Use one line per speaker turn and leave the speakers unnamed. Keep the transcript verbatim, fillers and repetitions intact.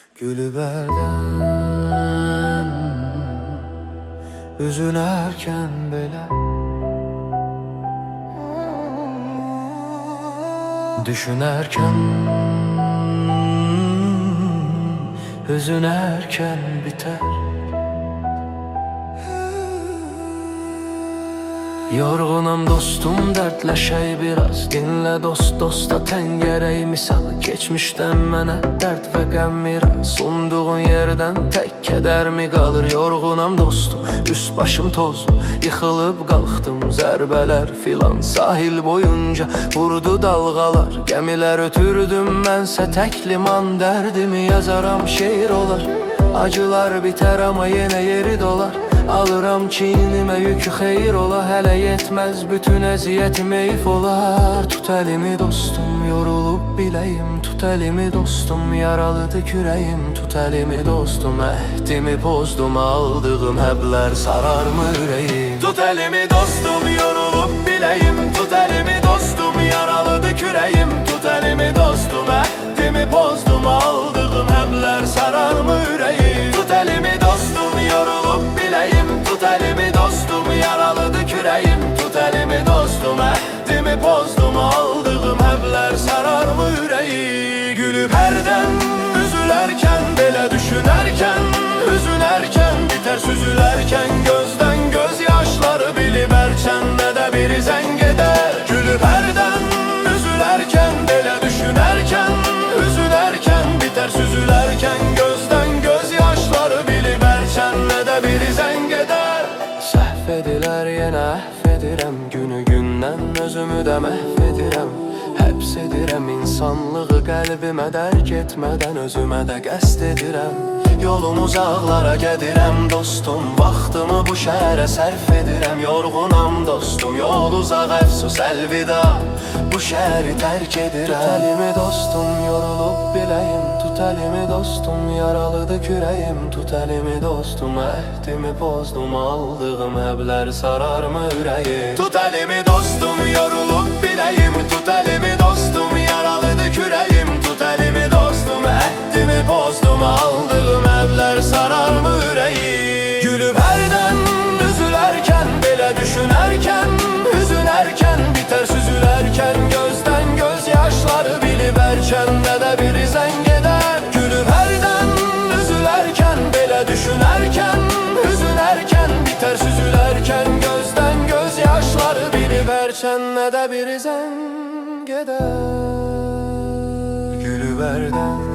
Gülüberden üzülərkən belə düşünərkən, hüzünərkən biter. Yorğunam dostum, dərdləşək biraz. Dinlə dost, dosta təngərək misal. Keçmişdən mənə dərd və qəm miras. Sunduğun yerdən tək kədər mi qalır? Yorğunam dostum, üst başım tozlu. Yıxılıb qalxdım, zərbələr filan. Sahil boyunca vurdu dalğalar. Gəmilər ötürdüm, mənsə tək liman. Dərdimi yazaram, şeir olar. Acılar bitər, amma yenə yeri dolar. Alıram çiynimə yükü, xeyir ola. Hələ yetməz, bütün əziyyətim eyf olar. Tut əlimi dostum, yorulub biləyim. Tut əlimi dostum, yaralıdır kürəyim. Tut əlimi dostum, əhdimi pozdum. Aldığım həblər sararmı ürəyim? Tut əlimi dostum, yorulub biləyim. Tut əlimi dostum, yaralıdır kürəyim. Tut əlimi dostum, əhdimi pozdum. Aldığım həblər sararmı ürəyim? Tut əlimi dostum, yorulub biləyim. Tut əlimi dostum, yaralıdır kürəyim. Tut əlimi dostum, əhdimi pozdum. Aldığım həblər sararmı ürəyi? Gülüb hərdən üzülərkən, belə düşünərkən, hüzünərkən biter süzülərkən. Gözdən göz yaşları bilib ərkən, nə də bir zəng edər. Gülüb hərdən üzülərkən, belə düşünərkən, hüzünərkən biter süzülərkən. Gözdən göz yaşları bilib ərkən, nə də bir zəng edər. Səhv edilər, yenə əhv edirəm. Günü gündən özümü də məhv edirəm. Həbs edirəm insanlığı qəlbimə, dərk etmədən özümə də qəsd edirəm. Yolum uzaqlara gedirəm dostum, vaxtımı bu şəhərə sərf edirəm. Yorğunam dostum, yol uzaq, əfsus əlvida, bu şəhəri tərk edirəm. Tut əlimi dostum, yorulub biləyim. Tut əlimi dostum, yaralıdır kürəyim. Tut əlimi dostum, əhdimi pozdum. Aldığım həblər sararmı ürəyim? Tut əlimi dostum, yorulub biləyim. Tut əlimi dostum, yaralıdır kürəyim. Tut əlimi dostum, əhdimi pozdum. Aldığım həblər sararmı ürəyim? Gülüb hərdən üzülərkən, belə düşünərkən, hüzünərkən biter süzülərkən. Gözdən göz yaşları bilib ərkən, nə də bir zəng edər. Gülüb hərdən üzülərkən, belə düşünərkən, hüzünərkən biter süzülərkən. Gözdən göz yaşları bilib ərkən, nə də bir zəng edər. Gülüb hərdən